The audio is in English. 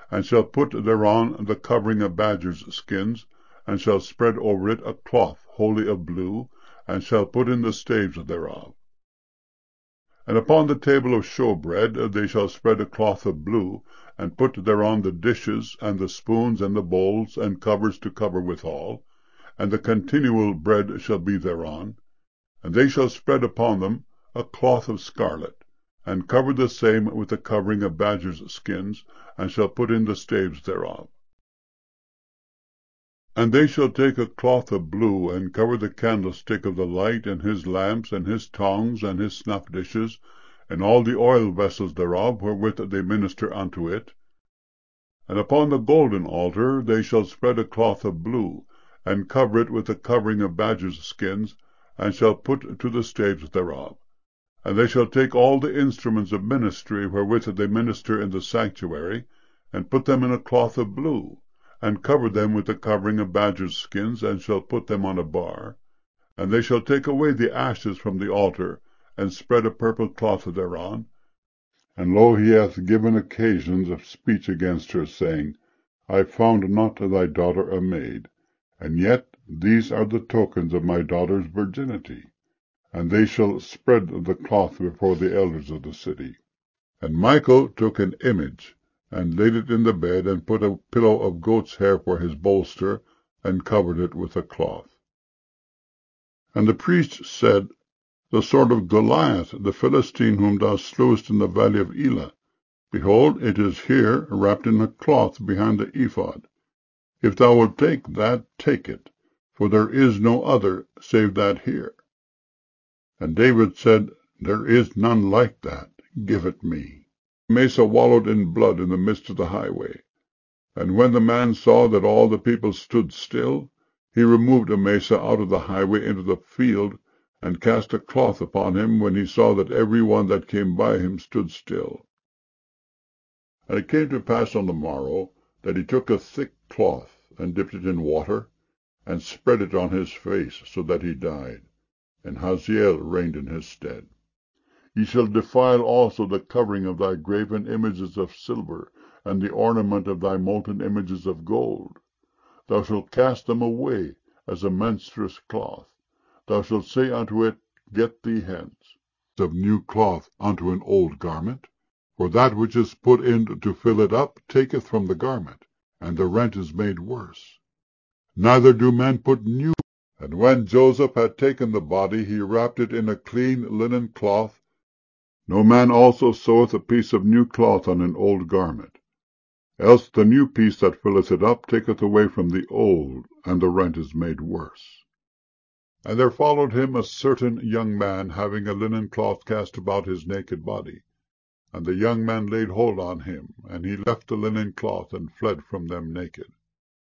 and shall put thereon the covering of badgers' skins, and shall spread over it a cloth wholly of blue, and shall put in the staves thereof. And upon the table of showbread they shall spread a cloth of blue, and put thereon the dishes, and the spoons, and the bowls, and covers to cover withal, and the continual bread shall be thereon. And they shall spread upon them a cloth of scarlet, and cover the same with the covering of badgers' skins, and shall put in the staves thereof. And they shall take a cloth of blue, and cover the candlestick of the light, and his lamps, and his tongs, and his snuff dishes, and all the oil vessels thereof, wherewith they minister unto it. And upon the golden altar they shall spread a cloth of blue, and cover it with the covering of badgers' skins, and shall put to the staves thereof. And they shall take all the instruments of ministry wherewith they minister in the sanctuary, and put them in a cloth of blue, and cover them with the covering of badgers' skins, and shall put them on a bar. And they shall take away the ashes from the altar, and spread a purple cloth thereon. And lo, he hath given occasions of speech against her, saying, I found not thy daughter a maid, and yet these are the tokens of my daughter's virginity. And they shall spread the cloth before the elders of the city. And Michael took an image, and laid it in the bed, and put a pillow of goat's hair for his bolster, and covered it with a cloth. And the priest said, The sword of Goliath, the Philistine, whom thou slewest in the valley of Elah, behold, it is here, wrapped in a cloth behind the ephod. If thou wilt take that, take it, for there is no other save that here. And David said, There is none like that, give it me. Mesa wallowed in blood in the midst of the highway. And when the man saw that all the people stood still, he removed Amasa out of the highway into the field, and cast a cloth upon him, when he saw that every one that came by him stood still. And it came to pass on the morrow, that he took a thick cloth, and dipped it in water, and spread it on his face, so that he died, and Hazael reigned in his stead. Ye shall defile also the covering of thy graven images of silver, and the ornament of thy molten images of gold. Thou shalt cast them away as a menstruous cloth. Thou shalt say unto it, Get thee hence. Of new cloth unto an old garment. For that which is put in to fill it up taketh from the garment, and the rent is made worse. Neither do men put new. And when Joseph had taken the body, he wrapped it in a clean linen cloth. No man also seweth a piece of new cloth on an old garment. Else the new piece that filleth it up taketh away from the old, and the rent is made worse. And there followed him a certain young man, having a linen cloth cast about his naked body. And the young man laid hold on him, and he left the linen cloth, and fled from them naked.